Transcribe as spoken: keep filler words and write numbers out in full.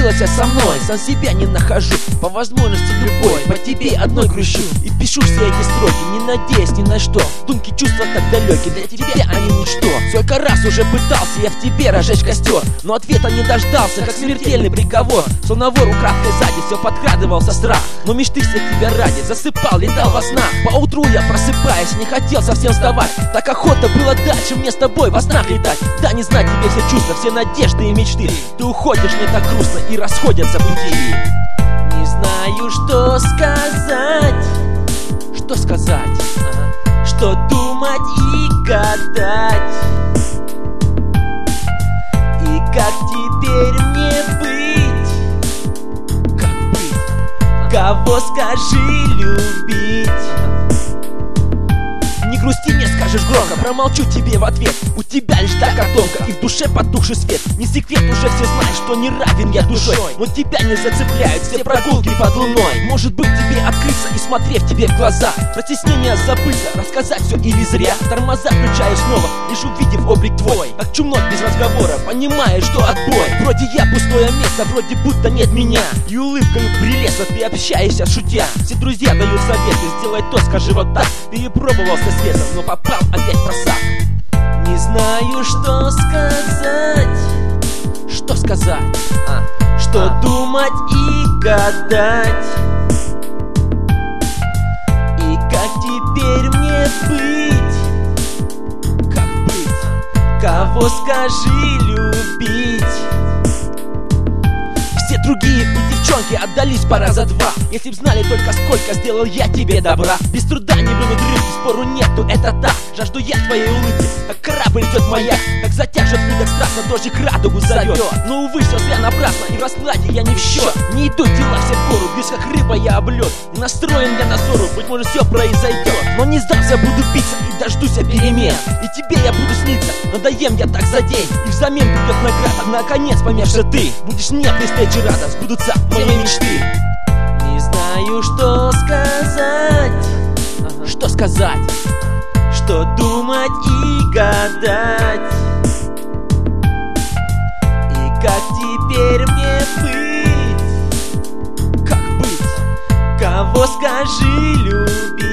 случилось со мной, сам себя не нахожу. По возможности любой, по тебе одной грущу. И пишу все эти строки, не надеясь ни на что. Думки, чувства так далеки, для тебя они ничто. Сколько раз уже пытался я в тебе разжечь костер, но ответа не дождался, как смертельный приговор. Словно вор украдкой сзади все подкрадывался страх, но мечты все тебя ради засыпал, летал во снах. Поутру я, просыпаясь, не хотел совсем вставать. Так охота было дальше мне с тобой во снах летать. Да не знать тебе все чувства, все надежды и мечты. Ты уходишь, мне так грустно, и расходятся пути. Не знаю, что сказать. Что сказать? Ага. Что думать и гадать. И как теперь мне быть? Как быть? Кого, скажи, любить? Не грусти, не скажешь громко, промолчу тебе в ответ. У тебя лишь та котомка и в душе потухший свет. Не секрет, уже все знают, что не равен я душой, но тебя не зацепляют все прогулки под луной. Может быть, тебе открыться и, смотрев тебе в глаза, про стеснение забыться, рассказать все или зря. Тормоза включаю снова, лишь увидев облик твой. Как чумной без разговора, понимаешь, что отбой. Вроде я пустое место, вроде будто нет меня. И улыбкою прелестно ты общаешься, шутя. Все друзья дают советы, сделай то, скажи вот так. Перепробовал со светом, но попал опять в просак. Не знаю, что сказать. Что сказать? А, что а. думать и гадать. И как теперь мне быть? Как быть? Кого, скажи, любить? Все другие и девчонки отдались пора за два. Если б знали только сколько сделал я тебе добра. Без труда не вынут рыбки, спору нету, это так. Жажду я твоей улыбки, как корабль идет маяк. Как затяжет выдох страстно, дождик радугу зовет. Но увы, все зря напрасно, и в раскладе я не в счет. Не идут дела все в гору, бьюсь как рыба я об лед. Настроен я на ссору, быть может все произойдет. Но не сдамся, буду биться и дождусь я перемен. И тебе я буду сниться, надоем я так за день. И взамен придет награда, наконец поймешь, ты будешь нежный, встречи рада, сбудутся мои мечты. Не знаю, что сказать. Ага. Что сказать? Что думать и гадать. И как теперь мне быть? Как быть? Кого, скажи, любить?